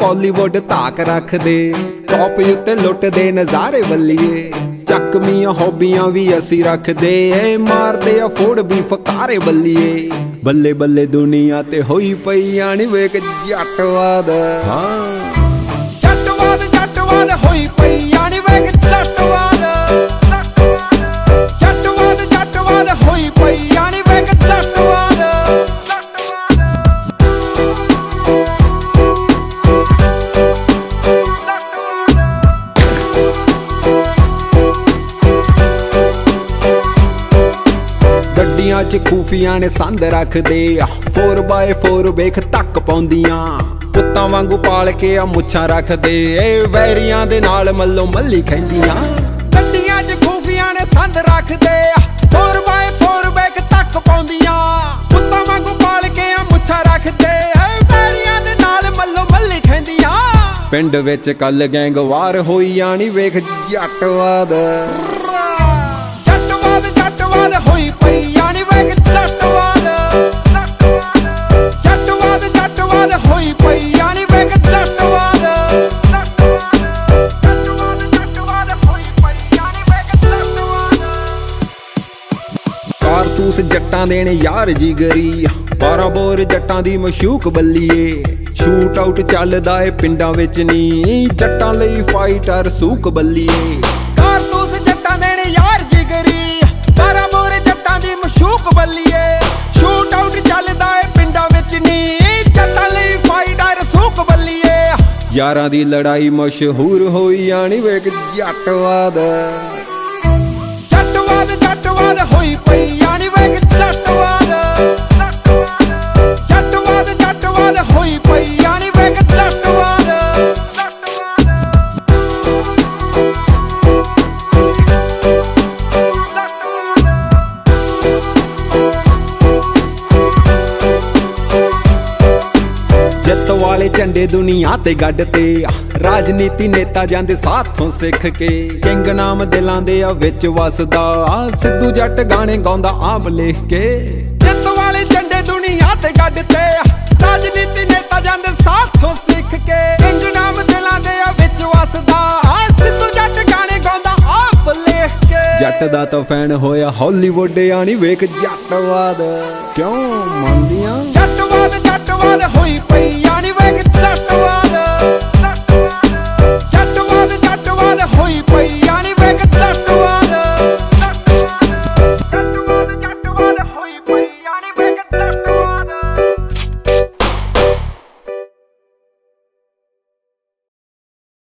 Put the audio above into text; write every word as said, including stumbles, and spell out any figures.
बॉलीवुड धाक रख दे टॉप उत्ते लुटदे नज़ारे बल्लीए चकमियां हॉबियां भी असी रख दे मारदे आ फोड़ भी फकारे बल्लीए बल्ले बल्ले दुनिया ते होई पई आनी वेख जटवाद हाँ जटवाद जटवाद होई पई आनी वेख जटवाद जटवाद जटवाद होई पई आनी वेख जटवाद गड्डियां च खूफिया ने संद रख दे फोर बाय फोर वेख तक पौंदियां पुत्तां वांगू पाल के आ मुच्छां रख दे वैरियां दे नाल मल्लो मल्ली खैंदियां गड्डियां च खूफिया ने संद रख दे फोर बाय फोर वेख तक पौंदियां पुत्तां वांगू पाल के आ मुच्छां रख दे वैरियां दे नाल मल्लो मल्ली खैंदियां पिंड विच कल गैंगवार होई आनी वेख जटवाद जटवाद जटवाद होई पई आनी वेख जटवाद जटवाद जटवाद होई पई आनी वेख जटवाद जटवाद जटवाद होई पई आनी वेख जटवाद कारतूस जट्टां देने यार जिगरी बारां बोर जट्टां दी मशूक बल्लीए शूट आउट चलदा ए पिंडां विच नी जट्टां लई फाइटर सूक बल्लीए कारतूस जट्टां देने यार जिगरी बारां बोर जट्टां दी मशूक बल्लीए शूट आउट चलदा ए पिंडां विच नी जट्टां लई फाइटर सूक बल्लीए यारां दी लड़ाई मशहूर होई आनी वेख जटवाद जटवाद जटवाद होई पई आनी वेख जटवाद जटवाद जटवाद होई पई आनी वेख जटवाद जित वाले झंडे दुनिया ते गड्डते राजनीति नेता जांदे साथों सिख के किंग नाम दिलां दे आ विच वसदा सिद्धू जट गाने गाउंदा आम लिख के जित वाले झंडे दुनिया ते गड्डते राजनीति नेता जांदे साथों सिख के किंग नाम दिलां दे आ विच वसदा सिद्धू जट गाने गाउंदा आम लिख के जट दा तां फैन होया हॉलीवुड आनी वेख जटवाद क्यों मंदियां जटवाद जटवाद होई पई आनी वेख जटवाद